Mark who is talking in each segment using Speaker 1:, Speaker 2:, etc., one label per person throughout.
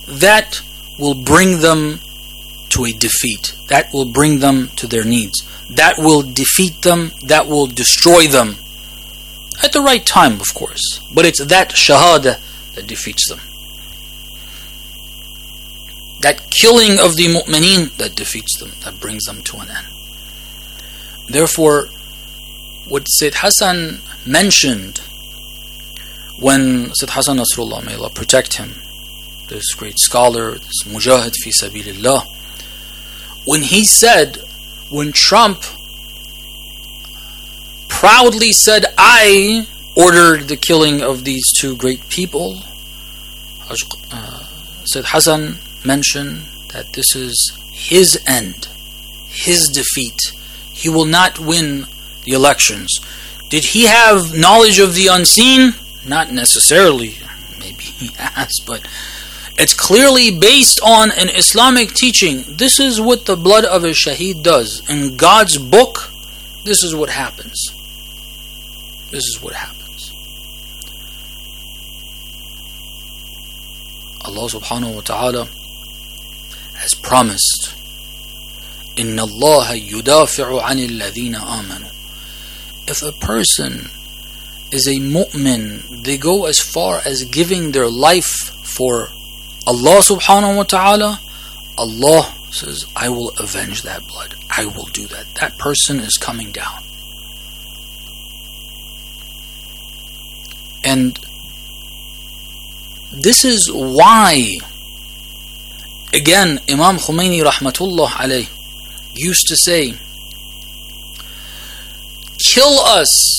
Speaker 1: that will bring them to a defeat. That will bring them to their needs. That will defeat them. That will destroy them. At the right time, of course. But it's that shahada that defeats them. That killing of the mu'mineen that defeats them, that brings them to an end. Therefore, what Sayyid Hassan mentioned when Sayyid Hassan Nasrullah, may Allah protect him, this great scholar, this mujahid fi sabilillah, when he said, when Trump proudly said, I ordered the killing of these two great people, Sayyid Hassan mentioned that this is his end, his defeat. He will not win the elections. Did he have knowledge of the unseen? Not necessarily. Maybe he has, but it's clearly based on an Islamic teaching. This is what the blood of a shaheed does. In God's book, this is what happens. This is what happens. Allah subhanahu wa ta'ala has promised, إِنَّ اللَّهَ يُدَافِعُ عَنِ الَّذِينَ آمَنُوا. If a person is a mu'min, they go as far as giving their life for Allah subhanahu wa ta'ala, Allah says, I will avenge that blood. I will do that. That person is coming down. And this is why, again, Imam Khomeini rahmatullah alayh used to say, kill us.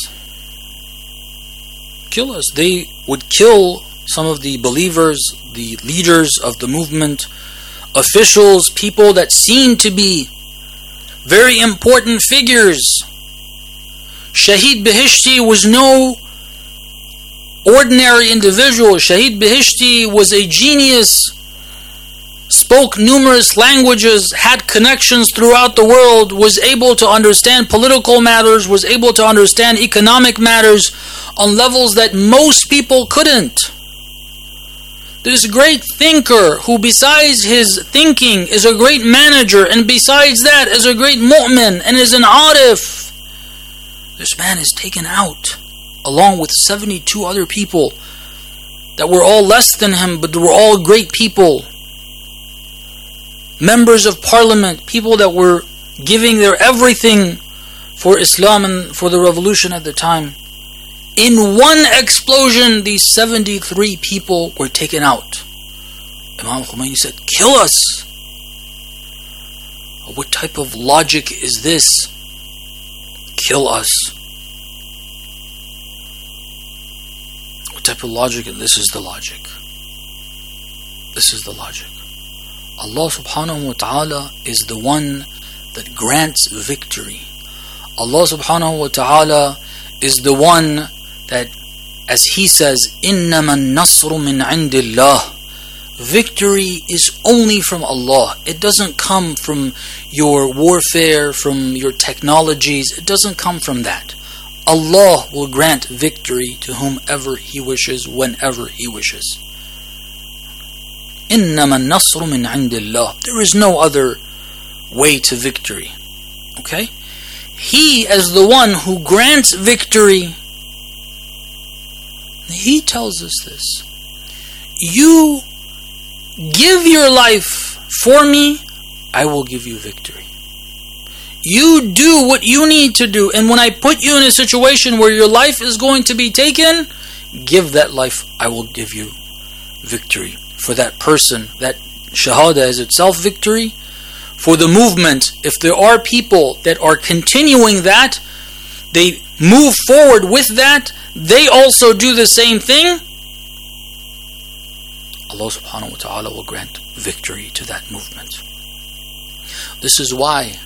Speaker 1: Kill us. They would kill some of the believers, the leaders of the movement, officials, people that seemed to be very important figures. Shahid Behishti was no ordinary individual. Shahid Behishti was a genius, spoke numerous languages, had connections throughout the world, was able to understand political matters, was able to understand economic matters on levels that most people couldn't. This great thinker who besides his thinking is a great manager, and besides that is a great mu'min and is an arif. This man is taken out along with 72 other people that were all less than him, but they were all great people. Members of parliament, people that were giving their everything for Islam and for the revolution at the time. In one explosion, these 73 people were taken out. Imam Khomeini said, kill us. What type of logic is this? Kill us. What type of logic? This is the logic. This is the logic. Allah subhanahu wa ta'ala is the one that grants victory. Allah subhanahu wa ta'ala is the one that, as He says, إِنَّمَا النَّصْرُ مِنْ عِنْدِ اللَّهِ. Victory is only from Allah. It doesn't come from your warfare, from your technologies. It doesn't come from that. Allah will grant victory to whomever He wishes, whenever He wishes. إِنَّمَا النَّصْرُ مِنْ عِنْدِ اللَّهِ. There is no other way to victory. Okay? He, as the one who grants victory, He tells us this. You give your life for me, I will give you victory. You do what you need to do, and when I put you in a situation where your life is going to be taken, give that life, I will give you victory. For that person, that shahada is itself victory. For the movement, if there are people that are continuing that, they move forward with that, they also do the same thing, Allah subhanahu wa ta'ala will grant victory to that movement. This is why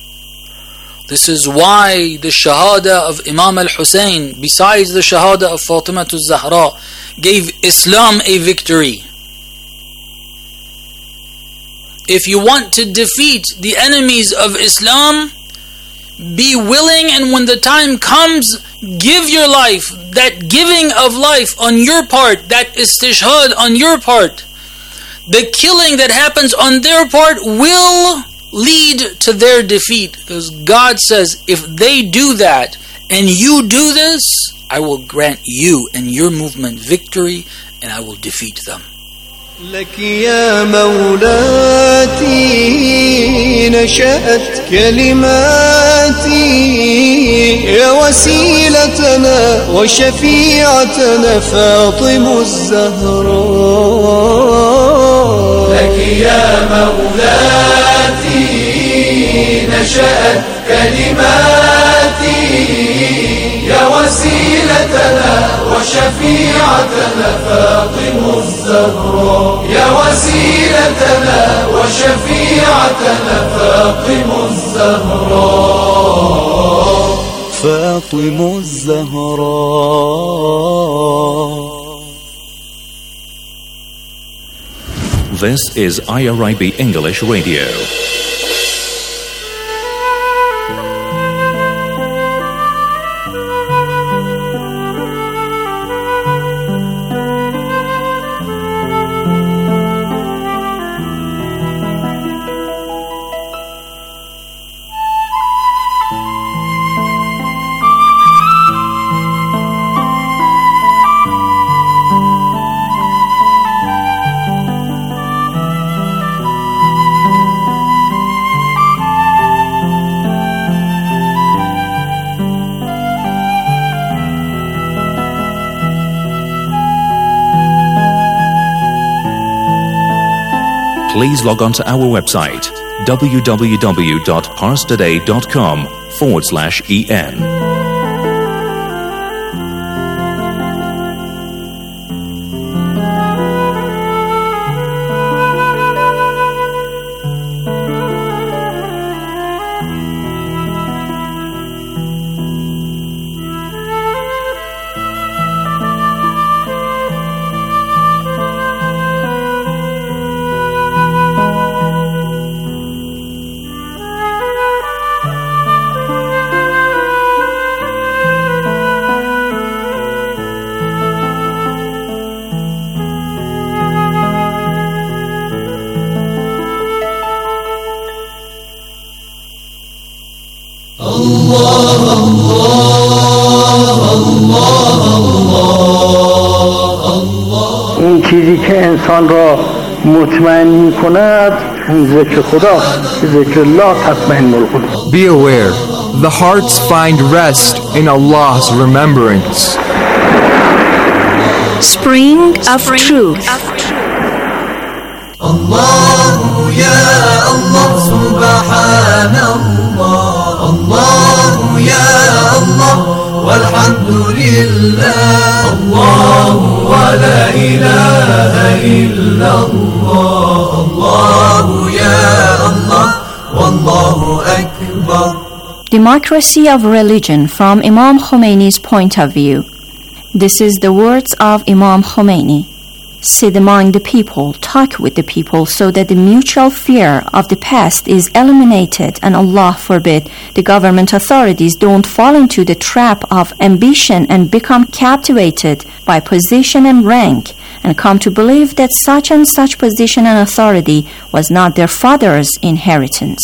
Speaker 1: the shahada of Imam al-Hussein, besides the shahada of Fatima al-Zahra, gave Islam a victory. If you want to defeat the enemies of Islam, be willing, and when the time comes, give your life. That giving of life on your part, that istishhad on your part, the killing that happens on their part will lead to their defeat. Because God says, if they do that and you do this, I will grant you and your movement victory and I will defeat them.
Speaker 2: لك يا مولاتي نشأت كلماتي يا وسيلتنا وشفيعتنا فاطم الزهراء.
Speaker 3: لك يا مولاتي نشأت كلماتي يا وسيلتنا وشفيعتنا فاطم الزهراء. يا وسيلتنا وشفيعتنا فاطم الزهراء.
Speaker 2: فاطم الزهراء.
Speaker 4: This is IRIB English Radio. Please log on to our website www.parstoday.com/en.
Speaker 5: اون چیزی که انسان را مطمئن می کند ذکر خداست. ذکر الله تطمئن القلوب.
Speaker 6: Be aware, the hearts find rest in Allah's remembrance.
Speaker 7: Spring of Truth.
Speaker 3: الله يا الله سبحان الله. الله يا الله والحمد لله. الله ولا إله إلا الله. الله يا الله والله أكبر.
Speaker 7: Democracy of religion from Imam Khomeini's point of view. This is the words of Imam Khomeini. Sit among the people, talk with the people so that the mutual fear of the past is eliminated, and Allah forbid the government authorities don't fall into the trap of ambition and become captivated by position and rank and come to believe that such and such position and authority was not their father's inheritance.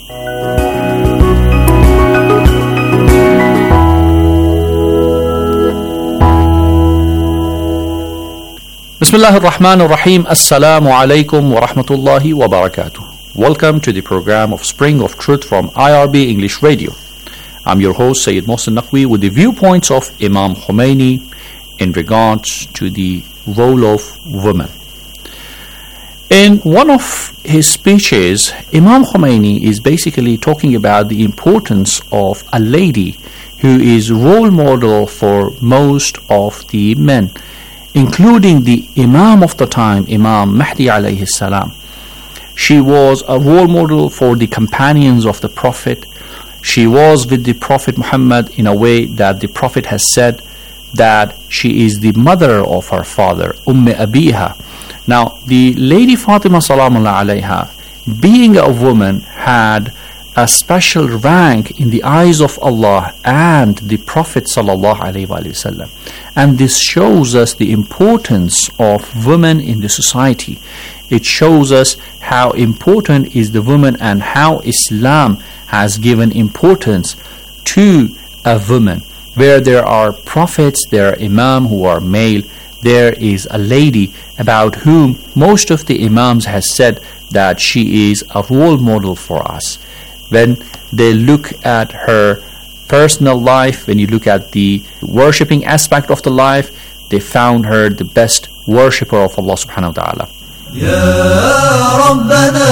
Speaker 8: Bismillah ar-Rahman ar-Rahim. Assalamu alaikum wa rahmatullahi wa barakatuh. Welcome to the program of Spring of Truth from IRB English Radio. I'm your host Sayyid Mohsen Naqvi with the viewpoints of Imam Khomeini in regards to the role of women. In one of his speeches, Imam Khomeini is basically talking about the importance of a lady who is role model for most of the men, including the Imam of the time, Imam Mahdi alayhi salam. She was a role model for the companions of the Prophet. She was with the Prophet Muhammad in a way that the Prophet has said that she is the mother of her father, Abiha. Now, the Lady Fatima salamullah alayha, being a woman, had a special rank in the eyes of Allah and the Prophet sallallahu alaihi wasallam. And this shows us the importance of women in the society. it shows us how important is the woman and how Islam has given importance to a woman. Where there are prophets, there are imam who are male, there is a lady about whom most of the imams has said that she is a role model for us. When they look at her personal life, when you look at the worshipping aspect of the life, they found her the best worshipper of Allah subhanahu wa ta'ala.
Speaker 3: يا ربنا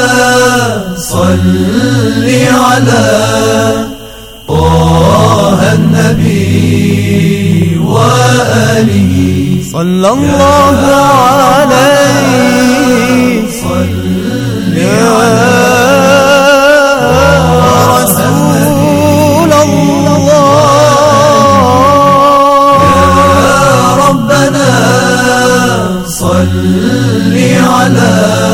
Speaker 3: صل على طه النبي وآله
Speaker 2: صلى الله عليه صل يا رسول الله
Speaker 3: يا ربنا صل على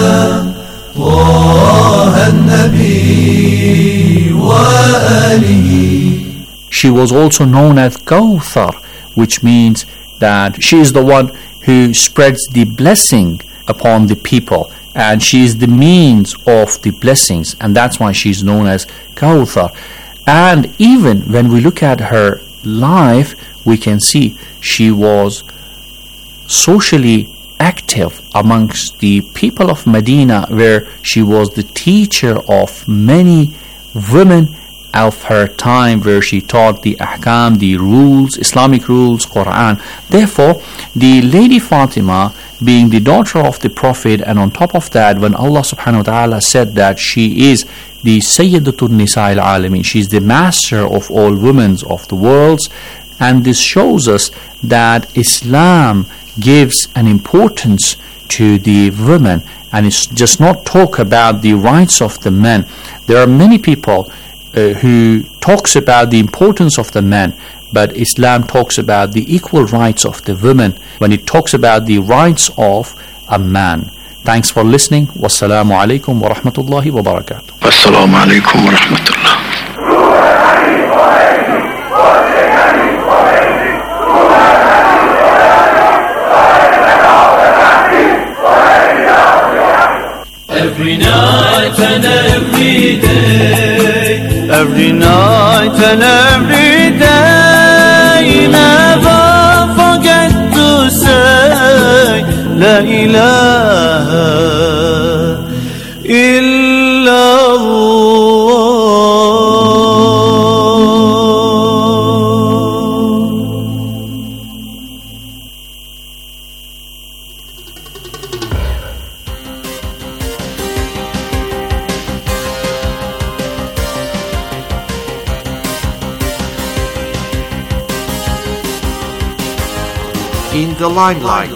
Speaker 3: طه النبي وآله.
Speaker 8: She was also known as Kawthar, which means that she is the one who spreads the blessing upon the people, and she is the means of the blessings, and that's why she is known as Kawthar. And even when we look at her life, we can see she was socially active amongst the people of Medina, where she was the teacher of many women of her time, where she taught the ahkam, the rules, Islamic rules, Quran. Therefore, the Lady Fatima, being the daughter of the Prophet, and on top of that, when Allah subhanahu wa ta'ala said that she is the Sayyidatul Nisa al-Alamin, she is the master of all women of the worlds, and this shows us that Islam gives an importance to the women, and it's just not talk about the rights of the men. There are many people who talks about the importance of the men, but Islam talks about the equal rights of the women when it talks about the rights of a man. Thanks for listening. Wassalamu alaikum wa rahmatullahi wa barakatuh.
Speaker 9: Wassalamu alaikum wa rahmatullah.
Speaker 3: Every night and every day,
Speaker 2: every night and every day, never forget to say La ilaha illallah.
Speaker 10: In the limelight.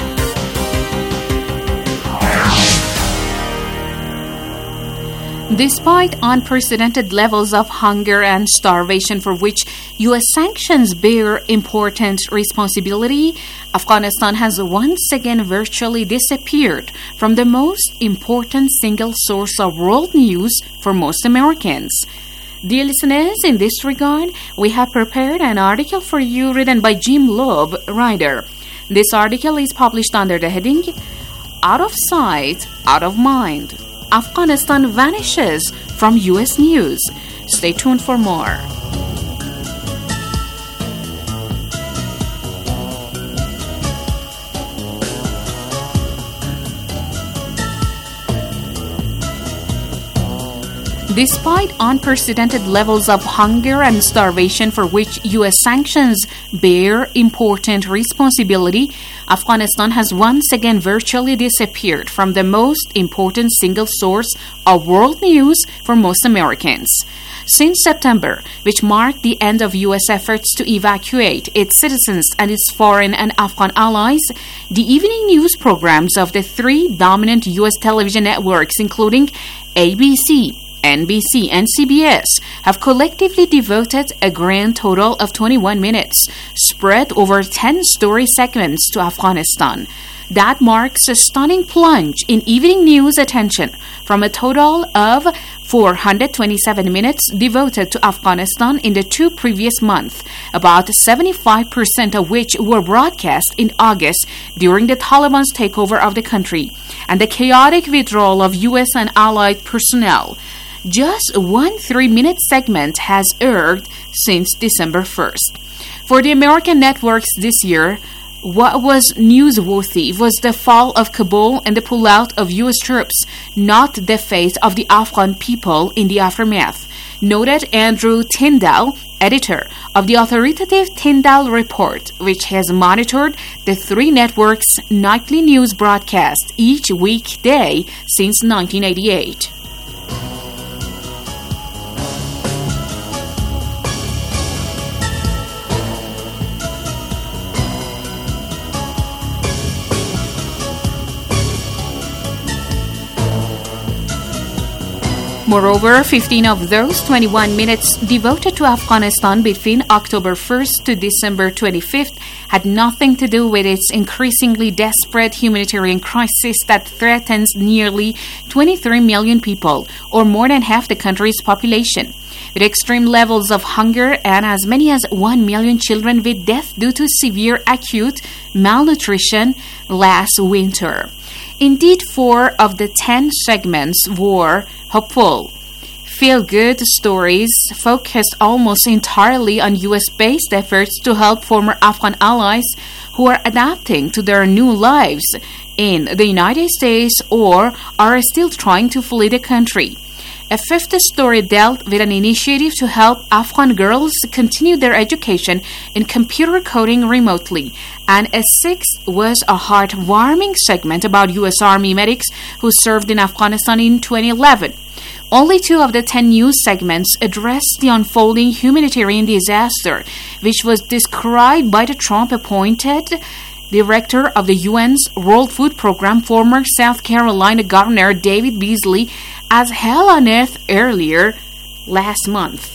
Speaker 11: Despite unprecedented levels of hunger and starvation for which U.S. sanctions bear important responsibility, Afghanistan has once again virtually disappeared from the most important single source of world news for most Americans. Dear listeners, in this regard, we have prepared an article for you written by Jim Loeb, writer. This article is published under the heading, Out of Sight, Out of Mind. Afghanistan vanishes from U.S. news. Stay tuned for more. Despite unprecedented levels of hunger and starvation for which U.S. sanctions bear important responsibility, Afghanistan has once again virtually disappeared from the most important single source of world news for most Americans. Since September, which marked the end of U.S. efforts to evacuate its citizens and its foreign and Afghan allies, the evening news programs of the three dominant U.S. television networks, including ABC, NBC, and CBS, have collectively devoted a grand total of 21 minutes, spread over 10 story segments, to Afghanistan. That marks a stunning plunge in evening news attention from a total of 427 minutes devoted to Afghanistan in the 2 previous months, about 75% of which were broadcast in August during the Taliban's takeover of the country and the chaotic withdrawal of U.S. and allied personnel. Just one 3-minute segment has aired since December 1st. For the American networks this year, what was newsworthy was the fall of Kabul and the pullout of U.S. troops, not the fate of the Afghan people in the aftermath, noted Andrew Tyndall, editor of the authoritative Tyndall Report, which has monitored the 3 networks' nightly news broadcast each weekday since 1988. Moreover, 15 of those 21 minutes devoted to Afghanistan between October 1st to December 25th had nothing to do with its increasingly desperate humanitarian crisis that threatens nearly 23 million people, or more than half the country's population, with extreme levels of hunger and as many as 1 million children with death due to severe acute malnutrition last winter. Indeed, 4 of the 10 segments were hopeful, feel-good stories focused almost entirely on U.S.-based efforts to help former Afghan allies who are adapting to their new lives in the United States or are still trying to flee the country. A 5th story dealt with an initiative to help Afghan girls continue their education in computer coding remotely. And a 6th was a heartwarming segment about U.S. Army medics who served in Afghanistan in 2011. Only 2 of the 10 news segments addressed the unfolding humanitarian disaster, which was described by the Trump-appointed director of the UN's World Food Program, former South Carolina Governor David Beasley, as hell on earth earlier last month.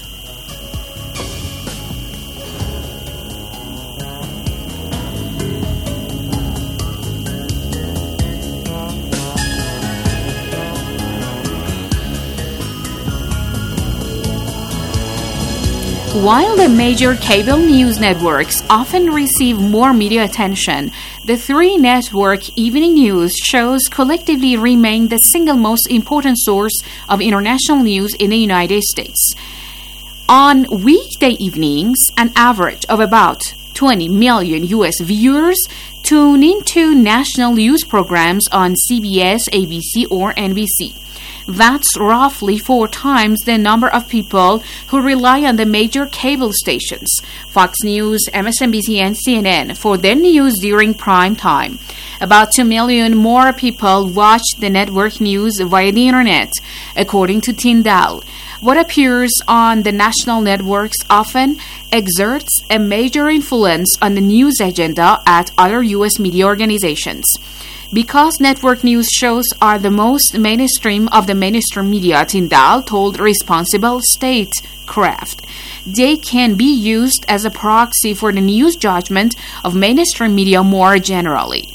Speaker 11: While the major cable news networks often receive more media attention, the 3 network evening news shows collectively remain the single most important source of international news in the United States. On weekday evenings, an average of about 20 million U.S. viewers tune into national news programs on CBS, ABC, or NBC. That's roughly 4 times the number of people who rely on the major cable stations, Fox News, MSNBC, and CNN, for their news during prime time. About 2 million more people watch the network news via the internet, according to Tyndall. What appears on the national networks often exerts a major influence on the news agenda at other U.S. media organizations. Because network news shows are the most mainstream of the mainstream media, Tyndall told Responsible Statecraft, they can be used as a proxy for the news judgment of mainstream media more generally.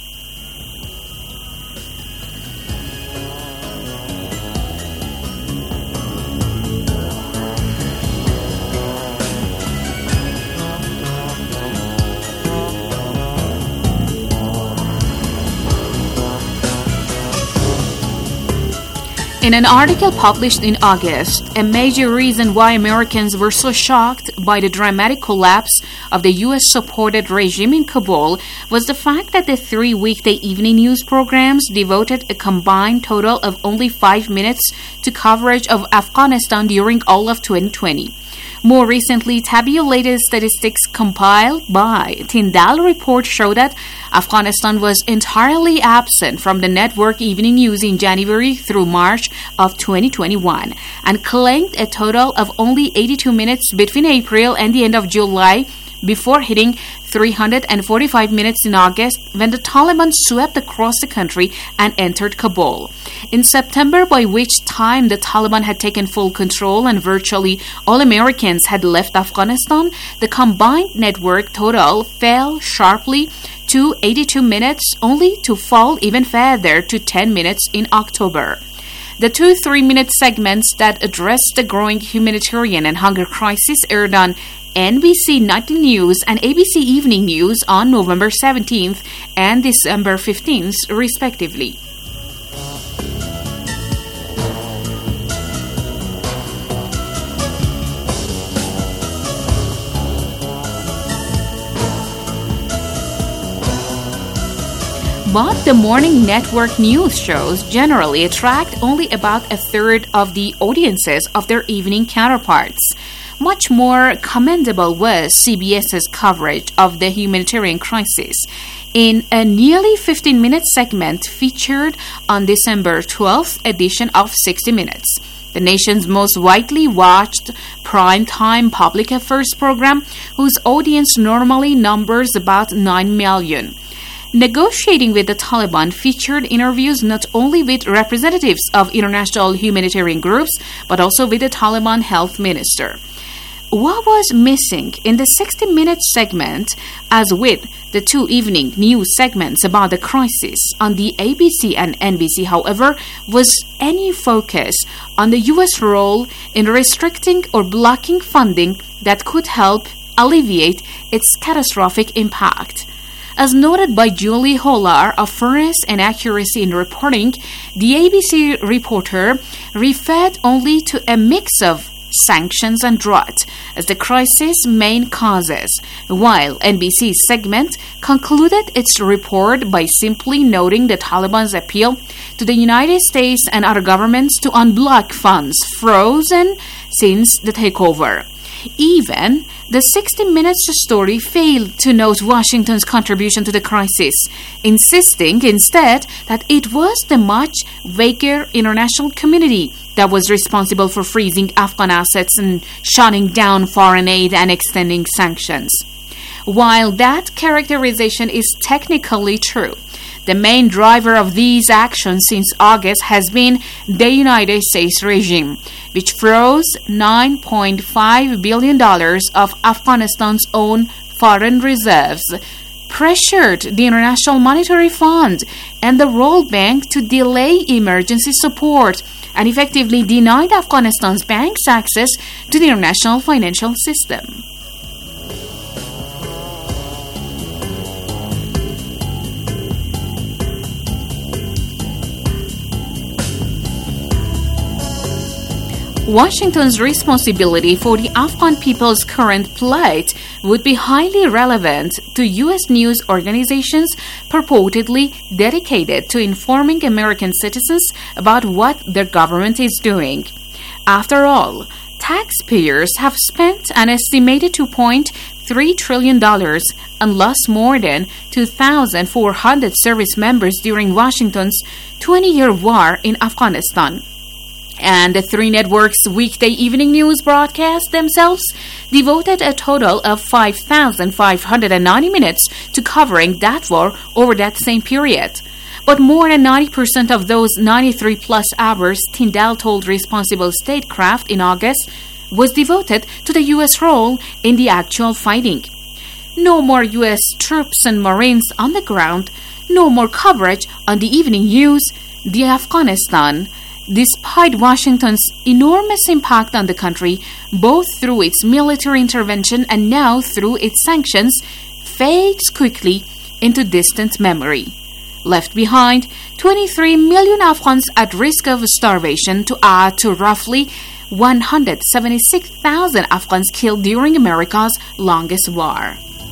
Speaker 11: In an article published in August, a major reason why Americans were so shocked by the dramatic collapse of the U.S.-supported regime in Kabul was the fact that the 3 weekday evening news programs devoted a combined total of only 5 minutes to coverage of Afghanistan during all of 2020. More recently, tabulated statistics compiled by Tyndall Report show that Afghanistan was entirely absent from the network evening news in January through March of 2021 and claimed a total of only 82 minutes between April and the end of July before hitting 345 minutes in August when the Taliban swept across the country and entered Kabul. In September, by which time the Taliban had taken full control and virtually all Americans had left Afghanistan, the combined network total fell sharply to 82 minutes, only to fall even further to 10 minutes in October. The 2 3-minute segments that address the growing humanitarian and hunger crisis aired on NBC Nightly News and ABC Evening News on November 17th and December 15th, respectively. But the morning network news shows generally attract only about a third of the audiences of their evening counterparts. Much more commendable was CBS's coverage of the humanitarian crisis in a nearly 15-minute segment featured on December 12th edition of 60 Minutes, the nation's most widely watched prime-time public affairs program, whose audience normally numbers about 9 million. Negotiating with the Taliban featured interviews not only with representatives of international humanitarian groups, but also with the Taliban health minister. What was missing in the 60-minute segment, as with the 2 evening news segments about the crisis on the ABC and NBC, however, was any focus on the U.S. role in restricting or blocking funding that could help alleviate its catastrophic impact. As noted by Julie Hollar of Fairness and Accuracy in Reporting, the ABC reporter referred only to a mix of sanctions and drought as the crisis' main causes, while NBC's segment concluded its report by simply noting the Taliban's appeal to the United States and other governments to unblock funds frozen since the takeover. Even the 60 Minutes story failed to note Washington's contribution to the crisis, insisting instead that it was the much vaguer international community that was responsible for freezing Afghan assets and shutting down foreign aid and extending sanctions. While that characterization is technically true, the main driver of these actions since August has been the United States regime, which froze $9.5 billion of Afghanistan's own foreign reserves, pressured the International Monetary Fund and the World Bank to delay emergency support, and effectively denied Afghanistan's banks access to the international financial system. Washington's responsibility for the Afghan people's current plight would be highly relevant to U.S. news organizations purportedly dedicated to informing American citizens about what their government is doing. After all, taxpayers have spent an estimated $2.3 trillion and lost more than 2,400 service members during Washington's 20-year war in Afghanistan. And the 3 networks' weekday evening news broadcasts themselves devoted a total of 5,590 minutes to covering that war over that same period. But more than 90% of those 93-plus hours, Tyndall told Responsible Statecraft in August, was devoted to the U.S. role in the actual fighting. No more U.S. troops and Marines on the ground, no more coverage on the evening news, the Afghanistan, despite Washington's enormous impact on the country, both through its military intervention and now through its sanctions, fades quickly into distant memory. Left behind, 23 million Afghans at risk of starvation to add to roughly 176,000 Afghans killed during America's longest war.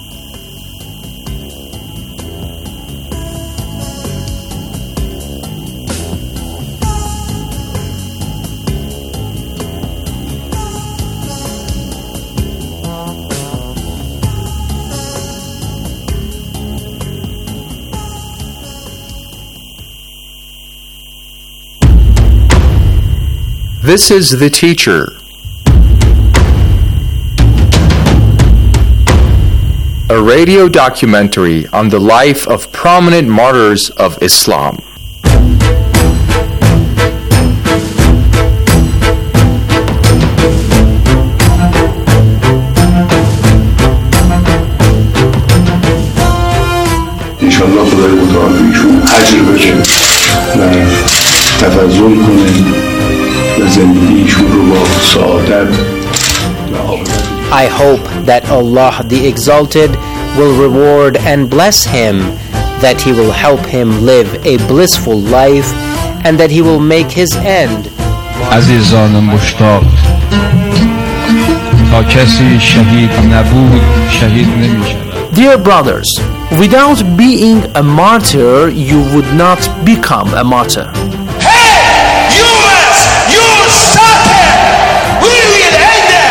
Speaker 6: This is The Teacher, a radio documentary on the life of prominent martyrs of Islam.
Speaker 10: تفضل کنه و زندگیشون رو با سعادت و عافیت.
Speaker 12: I hope that Allah the Exalted will reward and bless him, that he will help him live a blissful life, and that he will make his end.
Speaker 13: عزیزان مشتاق تا کسی شهید نبود شهید نمیشه.
Speaker 14: Dear brothers, without being a martyr, you would not become a martyr.
Speaker 15: Hey, humans, you stop it! We will end it!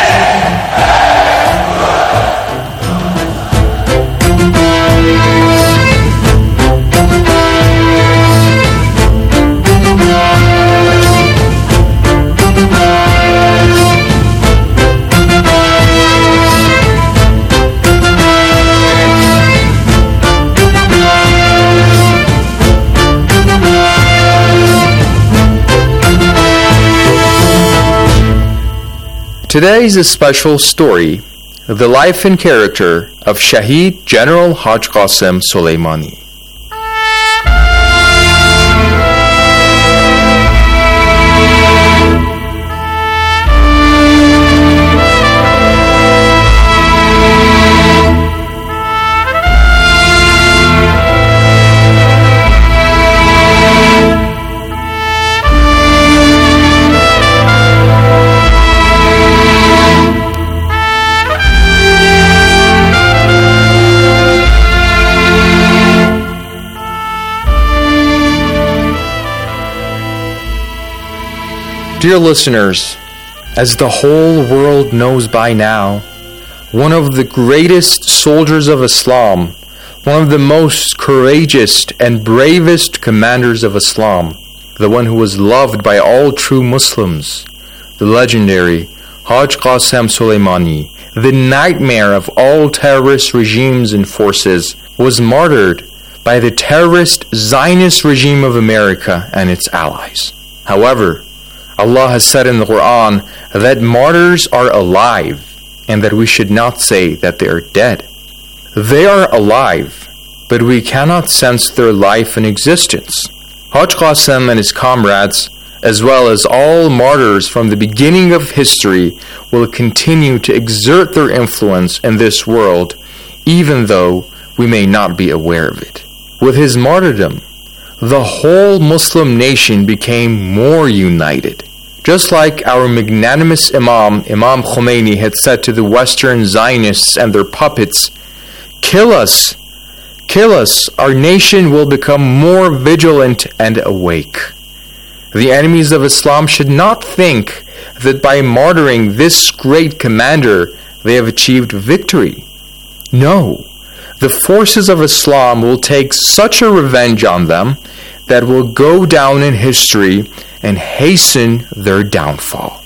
Speaker 6: Today is a special story, the life and character of Shaheed General Haj Qasem Soleimani. Dear listeners, as the whole world knows by now, one of the greatest soldiers of Islam, one of the most courageous and bravest commanders of Islam, the one who was loved by all true Muslims, the legendary Haj Qasem Soleimani, the nightmare of all terrorist regimes and forces, was martyred by the terrorist Zionist regime of America and its allies. However, Allah has said in the Quran that martyrs are alive and that we should not say that they are dead. They are alive, but we cannot sense their life and existence. Haj Qasem and his comrades, as well as all martyrs from the beginning of history, will continue to exert their influence in this world, even though we may not be aware of it. With his martyrdom, the whole Muslim nation became more united. Just like our magnanimous Imam Khomeini had said to the Western Zionists and their puppets, kill us, our nation will become more vigilant and awake. The enemies of Islam should not think that by martyring this great commander they have achieved victory. No, the forces of Islam will take such a revenge on them that will go down in history and hasten their downfall.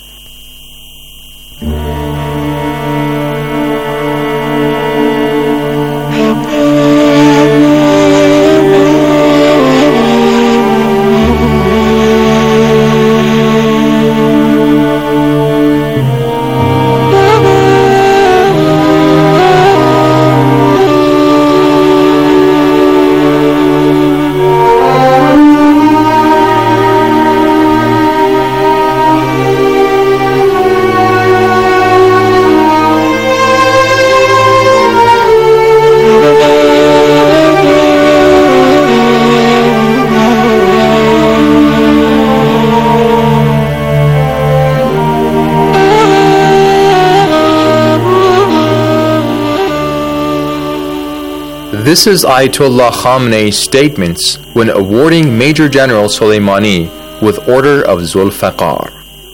Speaker 6: This is Ayatollah Khamenei's statements when awarding Major General Soleimani with Order of Zulfiqar.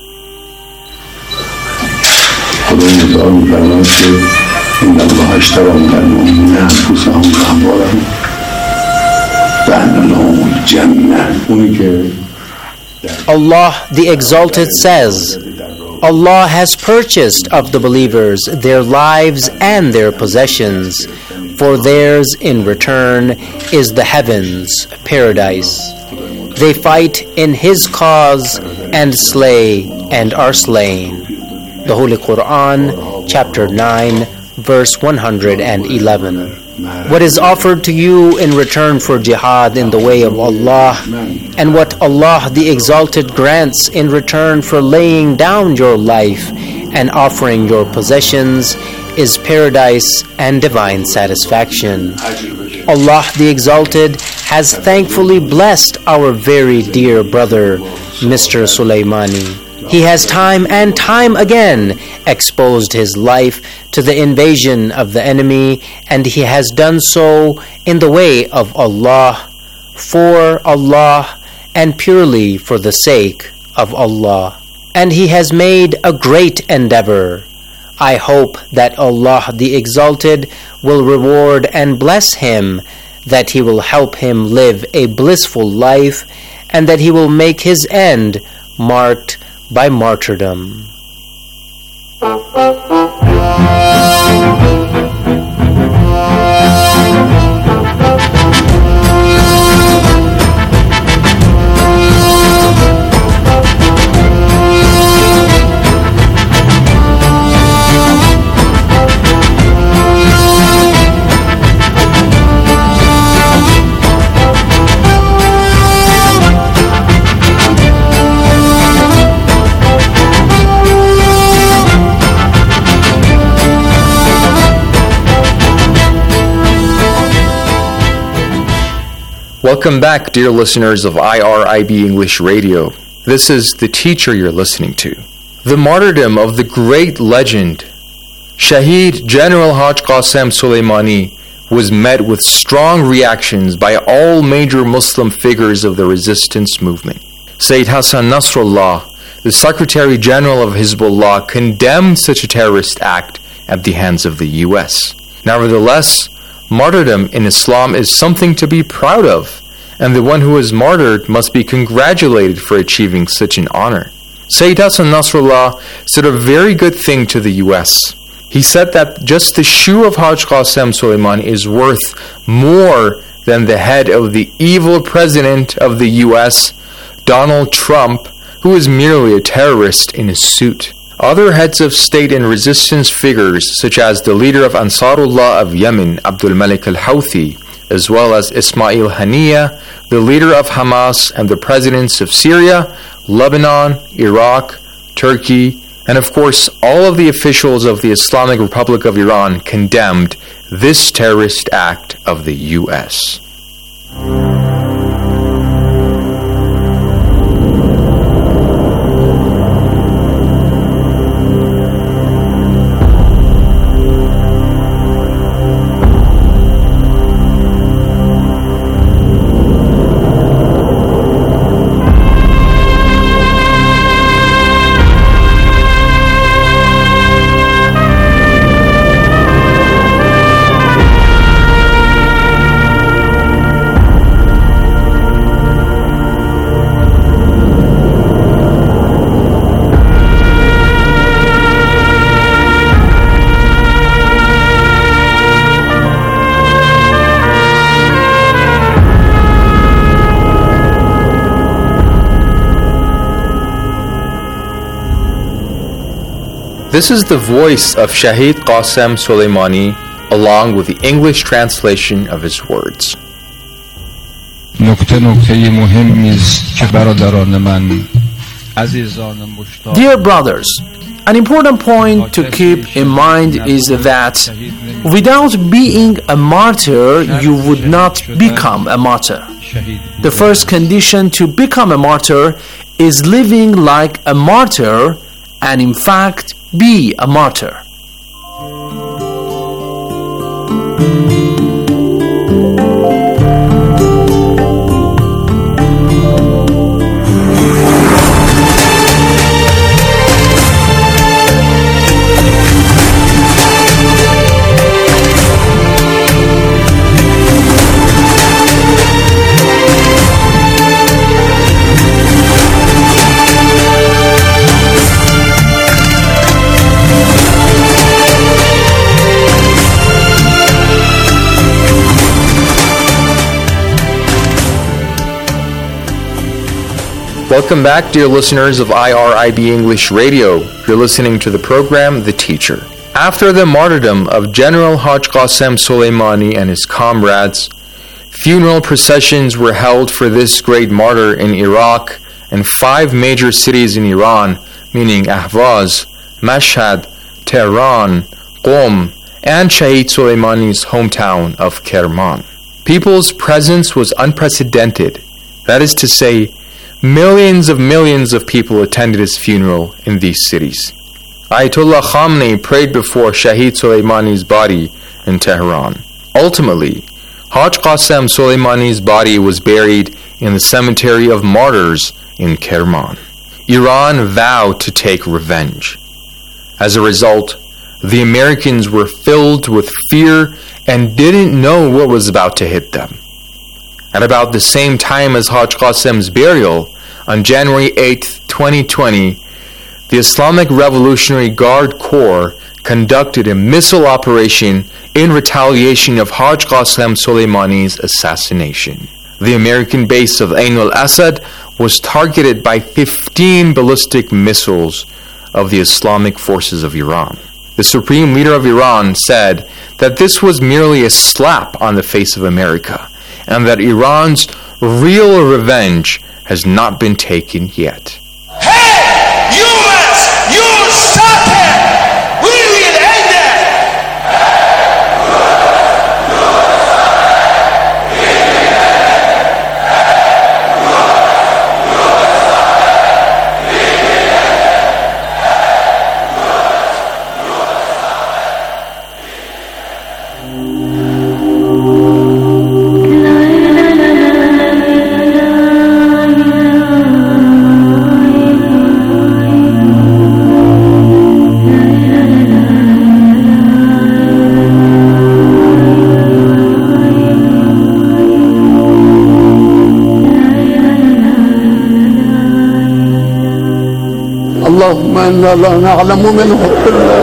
Speaker 12: Allah the Exalted says, Allah has purchased of the believers their lives and their possessions, for theirs in return is the heavens, paradise. They fight in His cause and slay and are slain. The Holy Quran, chapter 9, verse 111. what is offered to you in return for jihad in the way of Allah, and what Allah the Exalted grants in return for laying down your life and offering your possessions, is paradise and divine satisfaction. Allah the Exalted has thankfully blessed our very dear brother, Mr. Sulaimani. He has time and time again exposed his life to the invasion of the enemy, and he has done so in the way of Allah, for Allah, and purely for the sake of Allah. And he has made a great endeavor. I hope that Allah the Exalted will reward and bless him, that he will help him live a blissful life, and that he will make his end marked by martyrdom.
Speaker 6: Welcome back, dear listeners of IRIB English Radio. This is The Teacher you're listening to. The martyrdom of the great legend, Shaheed General Haj Qasem Soleimani, was met with strong reactions by all major Muslim figures of the resistance movement. Sayyid Hassan Nasrallah, the Secretary General of Hezbollah, condemned such a terrorist act at the hands of the U.S. Nevertheless, martyrdom in Islam is something to be proud of, and the one who is martyred must be congratulated for achieving such an honor. Sayyid Hassan Nasrallah said a very good thing to the U.S. He said that just the shoe of Haj Qasem Soleimani is worth more than the head of the evil president of the U.S., Donald Trump, who is merely a terrorist in a suit. Other heads of state and resistance figures, such as the leader of Ansarullah of Yemen, Abdul Malik al-Houthi, as well as Ismail Haniyeh, the leader of Hamas, and the presidents of Syria, Lebanon, Iraq, Turkey, and of course all of the officials of the Islamic Republic of Iran condemned this terrorist act of the U.S. This is the voice of Shaheed Qasem Soleimani, along with the English translation of his words.
Speaker 14: Dear brothers, an important point to keep in mind is that without being a martyr, you would not become a martyr. The first condition to become a martyr is living like a martyr, and in fact, be a martyr.
Speaker 6: Welcome back, dear listeners of IRIB English Radio. You're listening to the program, The Teacher. After the martyrdom of General Haj Qasem Soleimani and his comrades, funeral processions were held for this great martyr in Iraq and 5 major cities in Iran, meaning Ahvaz, Mashhad, Tehran, Qom, and Shahid Soleimani's hometown of Kerman. People's presence was unprecedented. That is to say, millions of people attended his funeral in these cities. Ayatollah Khamenei prayed before Shahid Soleimani's body in Tehran. Ultimately, Haj Qasem Soleimani's body was buried in the cemetery of martyrs in Kerman. Iran vowed to take revenge. As a result, the Americans were filled with fear and didn't know what was about to hit them. At about the same time as Haj Qasem's burial, on January 8, 2020, the Islamic Revolutionary Guard Corps conducted a missile operation in retaliation of Haj Qasem Soleimani's assassination. The American base of Ain al-Asad was targeted by 15 ballistic missiles of the Islamic forces of Iran. The supreme leader of Iran said that this was merely a slap on the face of America, and that Iran's real revenge has not been taken yet.
Speaker 15: Hey, US, you stop it! We will end it!
Speaker 5: اللهم إنا لا نعلم منه إلا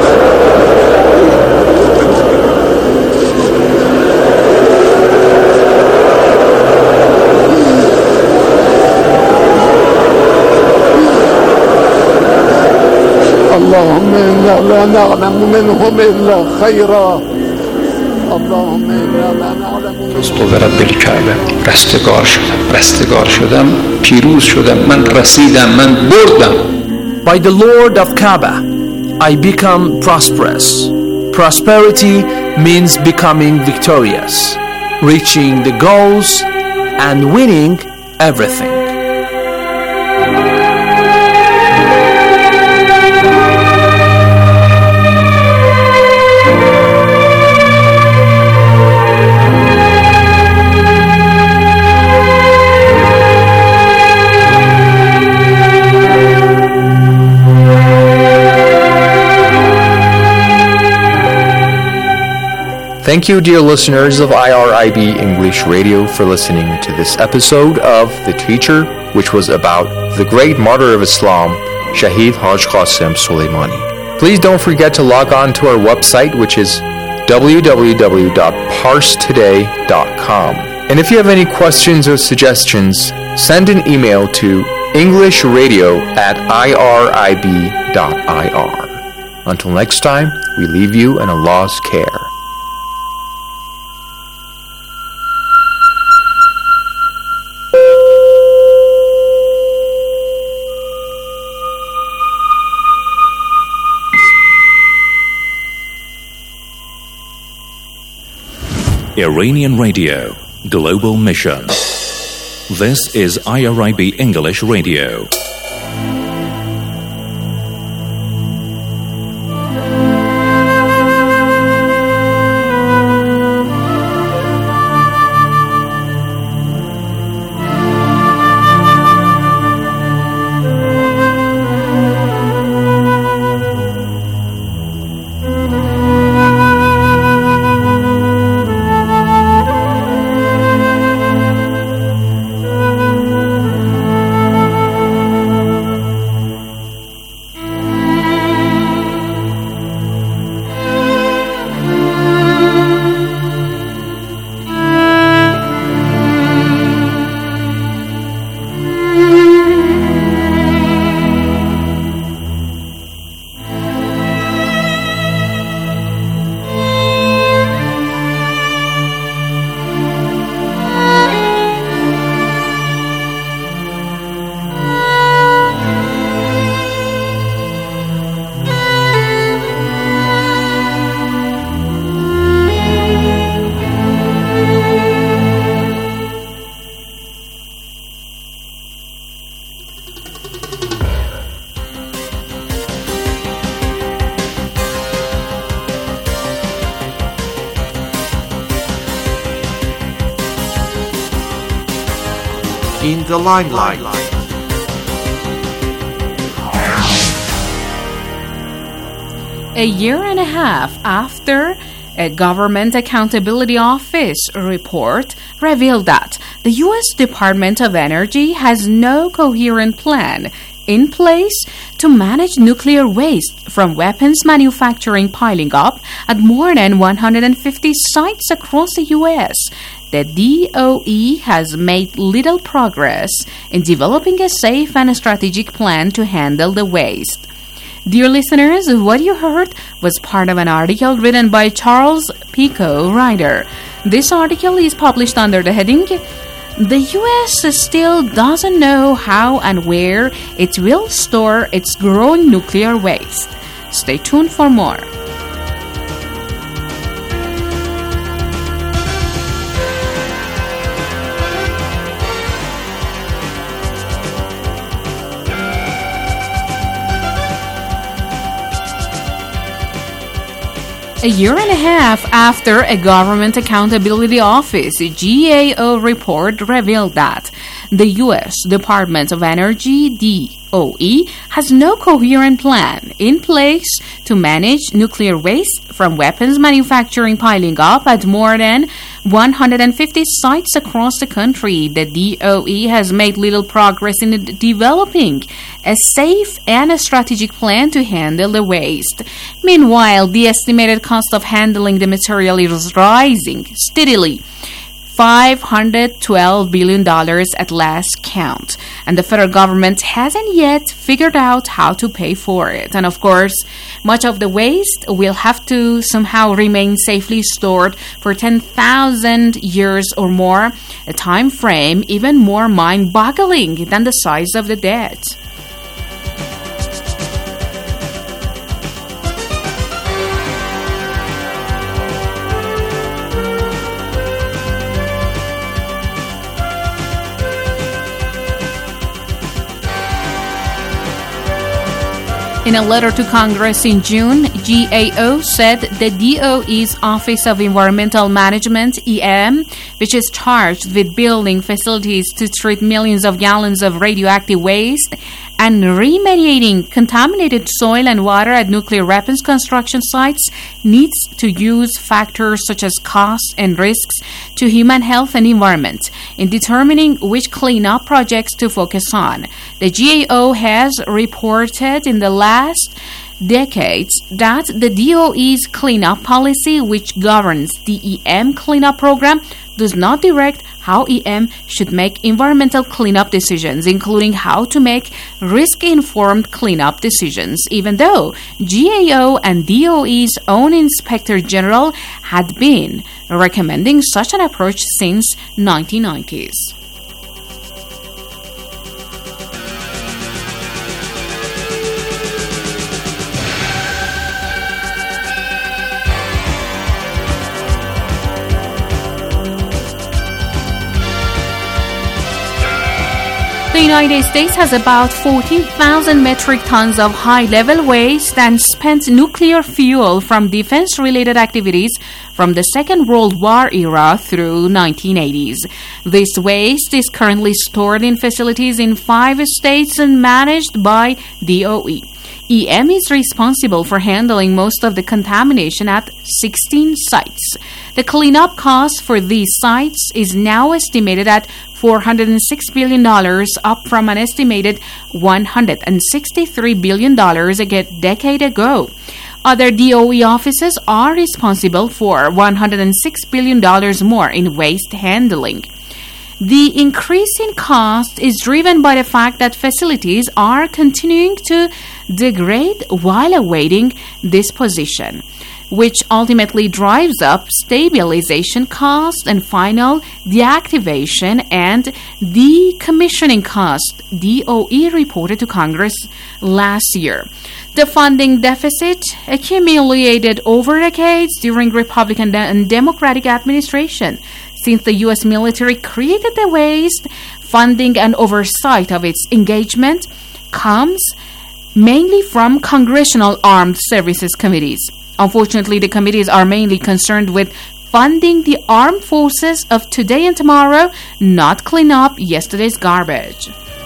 Speaker 5: اللهم إنا لا نعلم منهم إلا خيرا اللهم إنا لا نعلم
Speaker 13: رب الکعبه رستگار شدم پیروز شدم من رسیدم من بردم.
Speaker 14: By the Lord of Kaaba, I become prosperous. Prosperity means becoming victorious, reaching the goals, and winning everything.
Speaker 6: Thank you, dear listeners of IRIB English Radio, for listening to this episode of The Teacher, which was about the great martyr of Islam, Shahid Haj Qasem Soleimani. Please don't forget to log on to our website, which is www.parstoday.com. And if you have any questions or suggestions, send an email to englishradio@irib.ir. Until next time, we leave you in Allah's care.
Speaker 4: Iranian Radio, Global Mission. This is IRIB English Radio.
Speaker 14: in the limelight.
Speaker 11: A year and a half after a Government Accountability Office report revealed that the U.S. Department of Energy has no coherent plan in place to manage nuclear waste from weapons manufacturing piling up at more than 150 sites across the U.S., the DOE has made little progress in developing a safe and strategic plan to handle the waste. Dear listeners, what you heard was part of an article written by Charles Pico Ryder. This article is published under the heading, "The U.S. still doesn't know how and where it will store its growing nuclear waste." Stay tuned for more. A year and a half after a Government Accountability Office GAO report revealed that the U.S. Department of Energy, DOE, has no coherent plan in place to manage nuclear waste from weapons manufacturing piling up at more than 150 sites across the country. The DOE has made little progress in developing a safe and a strategic plan to handle the waste. Meanwhile, the estimated cost of handling the material is rising steadily. $512 billion at last count, and the federal government hasn't yet figured out how to pay for it. And of course, much of the waste will have to somehow remain safely stored for 10,000 years or more, a time frame even more mind-boggling than the size of the debt. In a letter to Congress in June, GAO said the DOE's Office of Environmental Management, EM, which is charged with building facilities to treat millions of gallons of radioactive waste and remediating contaminated soil and water at nuclear weapons construction sites, needs to use factors such as costs and risks to human health and environment in determining which cleanup projects to focus on. The GAO has reported in the last decades that the DOE's cleanup policy, which governs the EM cleanup program, does not direct how EM should make environmental cleanup decisions, including how to make risk-informed cleanup decisions, even though GAO and DOE's own Inspector General had been recommending such an approach since 1990s. The United States has about 14,000 metric tons of high-level waste and spent nuclear fuel from defense-related activities from the Second World War era through 1980s. This waste is currently stored in facilities in 5 states and managed by DOE. EM is responsible for handling most of the contamination at 16 sites. The cleanup cost for these sites is now estimated at $406 billion, up from an estimated $163 billion a decade ago. Other DOE offices are responsible for $106 billion more in waste handling. The increase in cost is driven by the fact that facilities are continuing to degrade while awaiting disposition, which ultimately drives up stabilization costs and final deactivation and decommissioning costs, DOE reported to Congress last year. The funding deficit accumulated over decades during Republican and Democratic administration. Since the U.S. military created the waste, funding and oversight of its engagement comes mainly from Congressional Armed Services Committees. Unfortunately, the committees are mainly concerned with funding the armed forces of today and tomorrow, not clean up yesterday's garbage.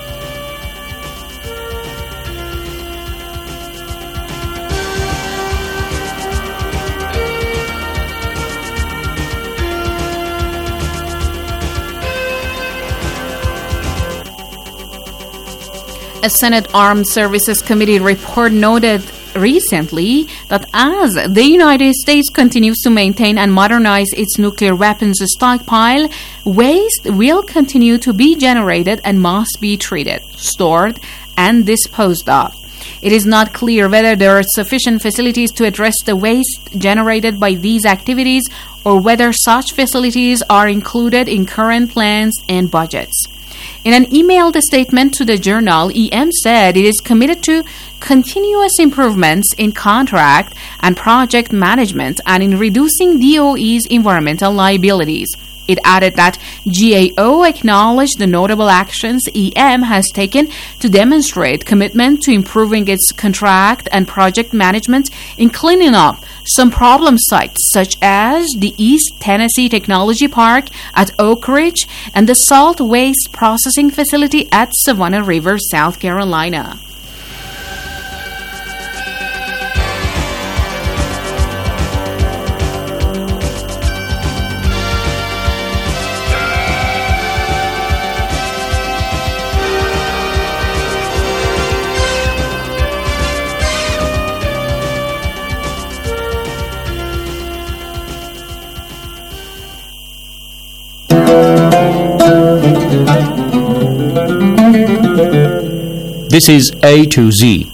Speaker 11: A Senate Armed Services Committee report noted recently that as the United States continues to maintain and modernize its nuclear weapons stockpile, waste will continue to be generated and must be treated, stored, and disposed of. It is not clear whether there are sufficient facilities to address the waste generated by these activities or whether such facilities are included in current plans and budgets. In an emailed statement to the journal, EM said it is committed to continuous improvements in contract and project management and in reducing DOE's environmental liabilities. It added that GAO acknowledged the notable actions EM has taken to demonstrate commitment to improving its contract and project management in cleaning up some problem sites such as the East Tennessee Technology Park at Oak Ridge and the Salt Waste Processing Facility at Savannah River, South Carolina.
Speaker 8: This is A to Z.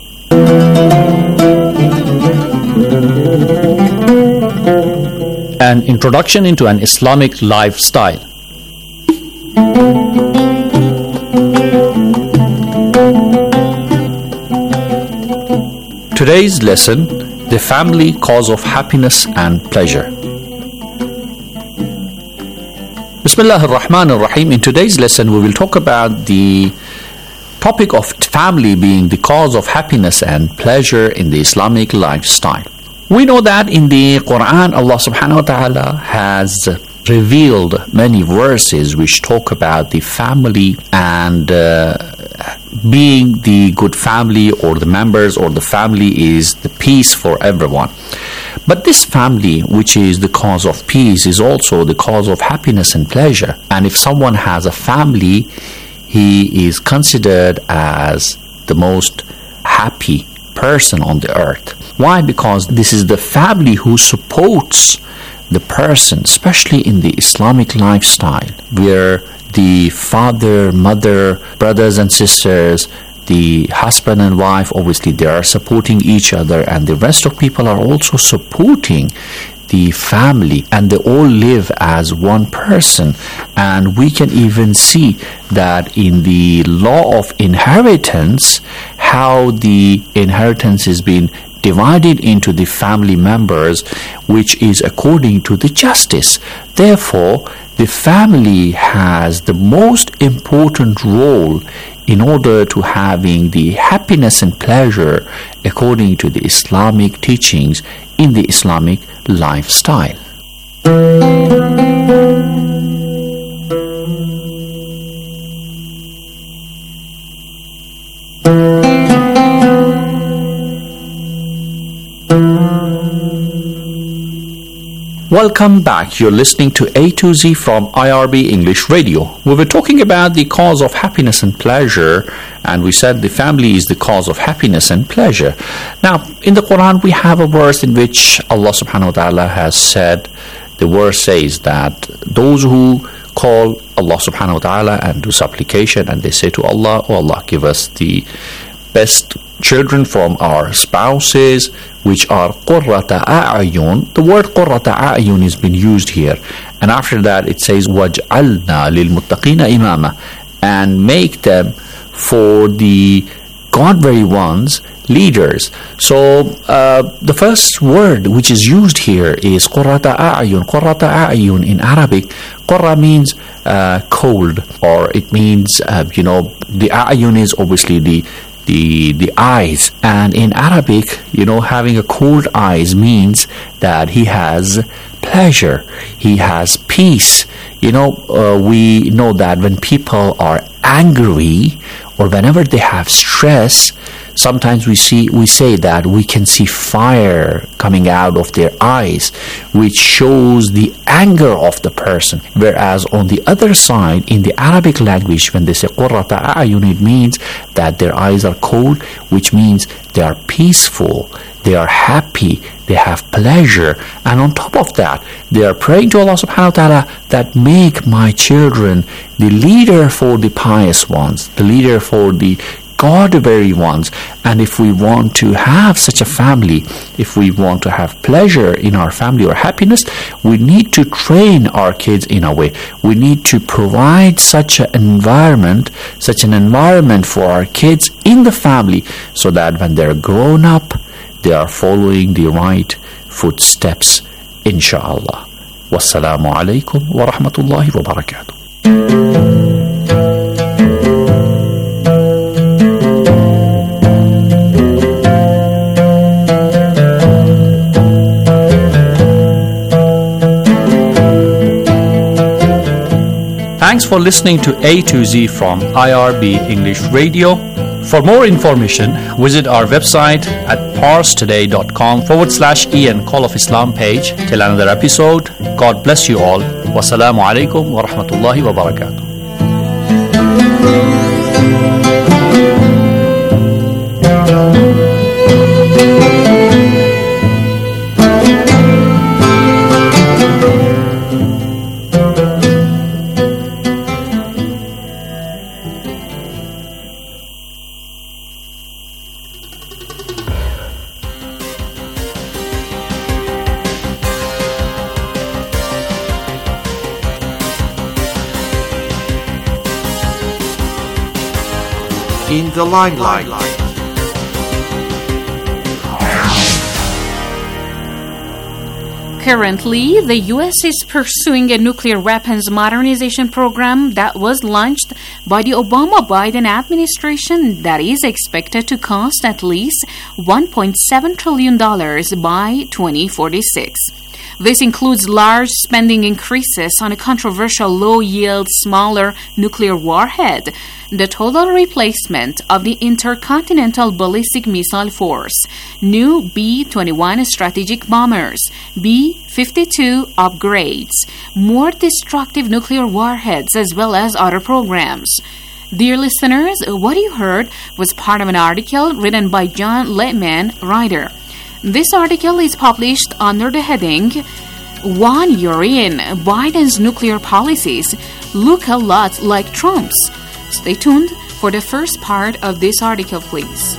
Speaker 8: An introduction into an Islamic lifestyle. Today's lesson, the family cause of happiness and pleasure. Bismillah ar-Rahman ar-Rahim. In today's lesson, we will talk about the topic of family being the cause of happiness and pleasure in the Islamic lifestyle. We know that in the Quran, Allah subhanahu wa ta'ala has revealed many verses which talk about the family and being the good family or the members or the family is the peace for everyone. But this family, which is the cause of peace, is also the cause of happiness and pleasure. And if someone has a family, he is considered as the most happy person on the earth. Why? Because this is the family who supports the person, especially in the Islamic lifestyle, where the father, mother, brothers and sisters, the husband and wife, obviously they are supporting each other, and the rest of people are also supporting the family, and they all live as one person. And we can even see that in the law of inheritance, how the inheritance is being divided into the family members, which is according to the justice. Therefore, the family has the most important role in order to having the happiness and pleasure according to the Islamic teachings in the Islamic lifestyle. Welcome back. You're listening to A to Z from IRB English Radio. We were talking about the cause of happiness and pleasure, and we said the family is the cause of happiness and pleasure. Now, in the Quran, we have a verse in which Allah subhanahu wa ta'ala has said, the verse says that those who call Allah subhanahu wa ta'ala and do supplication, and they say to Allah, "Oh Allah, give us the best children from our spouses, which are qurrata a'yun." The word qurrata a'yun has been used here, and after that it says waj'alna lilmuttaqina imama, and make them for the God-very ones leaders. So the first word which is used here is qurrata a'yun. Qurrata a'yun in Arabic, qurra means cold, or it means the a'yun is obviously the the eyes. And in Arabic, having a cold eyes means that he has pleasure, he has peace. We know that when people are angry or whenever they have stress, sometimes we say that we can see fire coming out of their eyes, which shows the anger of the person. Whereas on the other side, in the Arabic language, when they say qurrata a'yun, it means that their eyes are cold, which means they are peaceful, they are happy, they have pleasure, and on top of that, they are praying to Allah subhanahu wa ta'ala that make my children the leader for the pious ones, the leader for the God-fearing ones. And if we want to have such a family, if we want to have pleasure in our family or happiness, we need to train our kids in a way. We need to provide such an environment for our kids in the family, so that when they're grown up, they are following the right footsteps, inshallah. Wassalamu alaikum wa rahmatullahi wa barakatuh. Thanks for listening to A to Z from IRB English Radio. For more information, visit our website at parstoday.com/Ian Call of Islam page. Till another episode, God bless you all. Wassalamu alaikum wa rahmatullahi wa barakatuh.
Speaker 16: In the limelight.
Speaker 11: Currently, the U.S. is pursuing a nuclear weapons modernization program that was launched by the Obama-Biden administration that is expected to cost at least $1.7 trillion by 2046. This includes large spending increases on a controversial low-yield, smaller nuclear warhead, the total replacement of the Intercontinental Ballistic Missile Force, new B-21 strategic bombers, B-52 upgrades, more destructive nuclear warheads, as well as other programs. Dear listeners, what you heard was part of an article written by John Lehman, writer. This article is published under the heading, 1 Year In, Biden's Nuclear Policies Look a Lot Like Trump's. Stay tuned for the first part of this article, please.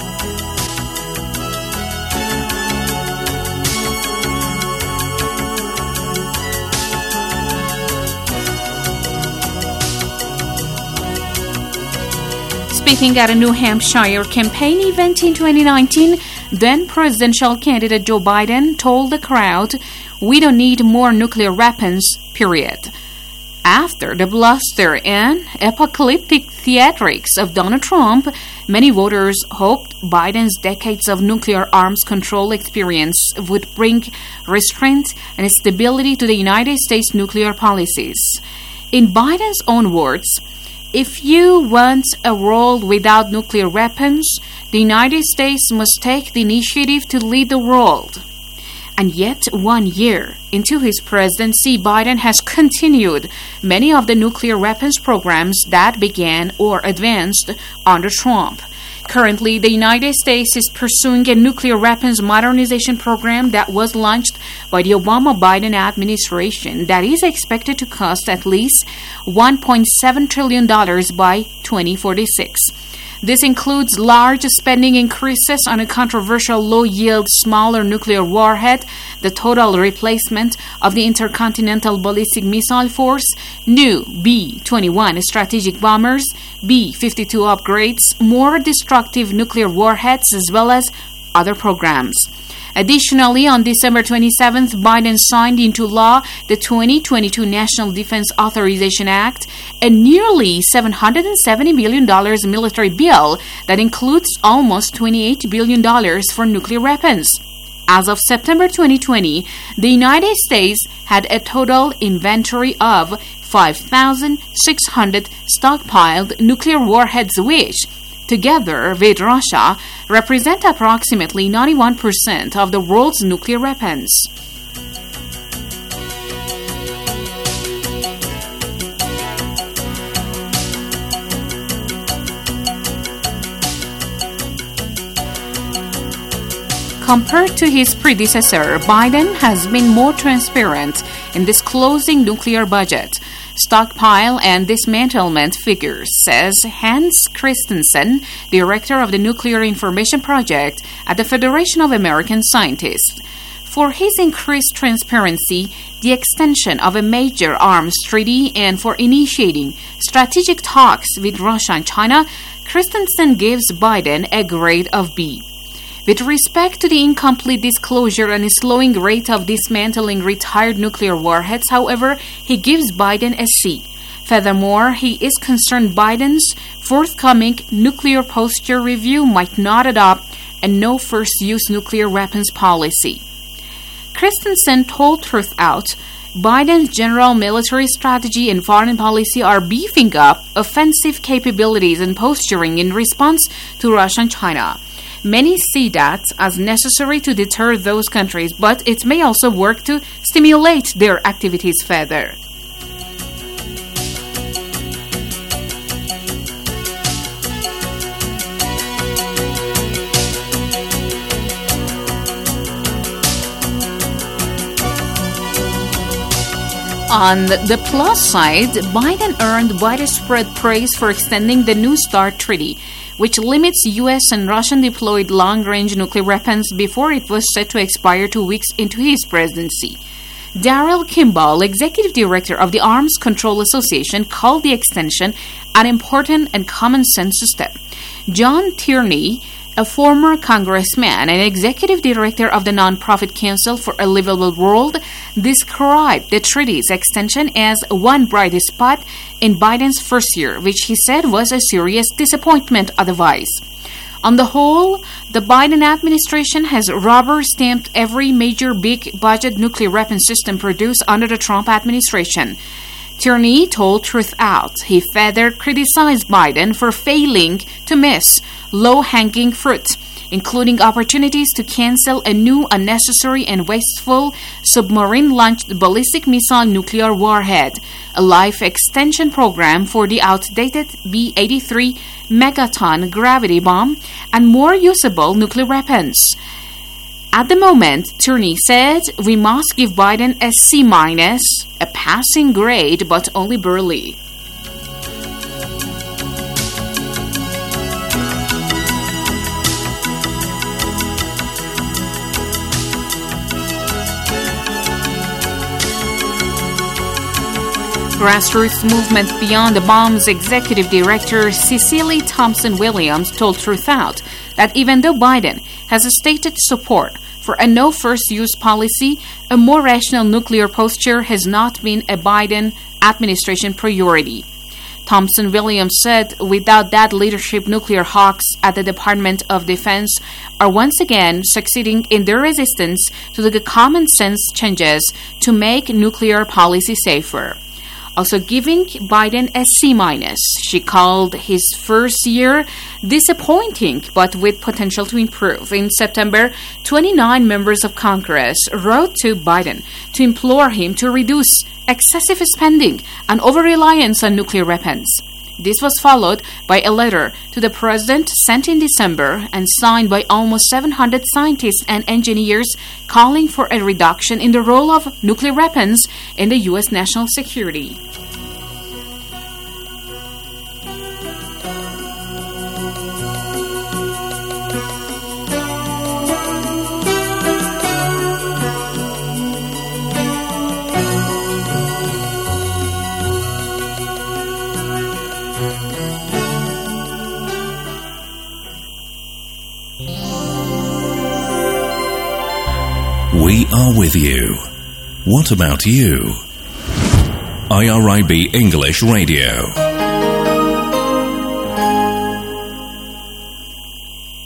Speaker 11: Speaking at a New Hampshire campaign event in 2019, then presidential candidate Joe Biden told the crowd, "We don't need more nuclear weapons, period." After the bluster and apocalyptic theatrics of Donald Trump, many voters hoped Biden's decades of nuclear arms control experience would bring restraint and stability to the United States nuclear policies. In Biden's own words, "If you want a world without nuclear weapons, the United States must take the initiative to lead the world." And yet, 1 year into his presidency, Biden has continued many of the nuclear weapons programs that began or advanced under Trump. Currently, the United States is pursuing a nuclear weapons modernization program that was launched by the Obama-Biden administration that is expected to cost at least $1.7 trillion by 2046. This includes large spending increases on a controversial low-yield, smaller nuclear warhead, the total replacement of the Intercontinental Ballistic Missile Force, new B-21 strategic bombers, B-52 upgrades, more destructive nuclear warheads, as well as other programs. Additionally, on December 27th, Biden signed into law the 2022 National Defense Authorization Act, a nearly $770 billion military bill that includes almost $28 billion for nuclear weapons. As of September 2020, the United States had a total inventory of 5,600 stockpiled nuclear warheads, which, together with Russia, represent approximately 91% of the world's nuclear weapons. Compared to his predecessor, Biden has been more transparent in disclosing nuclear budget, stockpile, and dismantlement figures, says Hans Christensen, director of the Nuclear Information Project at the Federation of American Scientists. For his increased transparency, the extension of a major arms treaty, and for initiating strategic talks with Russia and China, Christensen gives Biden a grade of B. With respect to the incomplete disclosure and slowing rate of dismantling retired nuclear warheads, however, he gives Biden a C. Furthermore, he is concerned Biden's forthcoming nuclear posture review might not adopt a no first-use nuclear weapons policy. Christensen told Truthout, Biden's general military strategy and foreign policy are beefing up offensive capabilities and posturing in response to Russia and China. Many see that as necessary to deter those countries, but it may also work to stimulate their activities further. On the plus side, Biden earned widespread praise for extending the New START treaty, which limits U.S. and Russian-deployed long-range nuclear weapons before it was set to expire 2 weeks into his presidency. Daryl Kimball, executive director of the Arms Control Association, called the extension an important and common-sense step. John Tierney, a former congressman and executive director of the nonprofit Council for a Livable World, described the treaty's extension as one bright spot in Biden's first year, which he said was a serious disappointment otherwise. On the whole, the Biden administration has rubber-stamped every major big-budget nuclear weapon system produced under the Trump administration. Tierney told Truthout he further criticized Biden for failing to miss low-hanging fruit, including opportunities to cancel a new unnecessary and wasteful submarine-launched ballistic missile nuclear warhead, a life extension program for the outdated B-83 megaton gravity bomb, and more usable nuclear weapons. At the moment, Tierney said, we must give Biden a C-, a passing grade, but only barely. Grassroots Movement Beyond the Bomb's executive director Cecily Thompson Williams told Truthout that even though Biden has stated support for a no first-use policy, a more rational nuclear posture has not been a Biden administration priority. Thompson Williams said without that leadership, nuclear hawks at the Department of Defense are once again succeeding in their resistance to the common sense changes to make nuclear policy safer. Also giving Biden a C-, she called his first year disappointing but with potential to improve. In September, 29 members of Congress wrote to Biden to implore him to reduce excessive spending and over-reliance on nuclear weapons. This was followed by a letter to the president sent in December and signed by almost 700 scientists and engineers calling for a reduction in the role of nuclear weapons in the U.S. national security.
Speaker 17: We are with you. What about you? IRIB English Radio.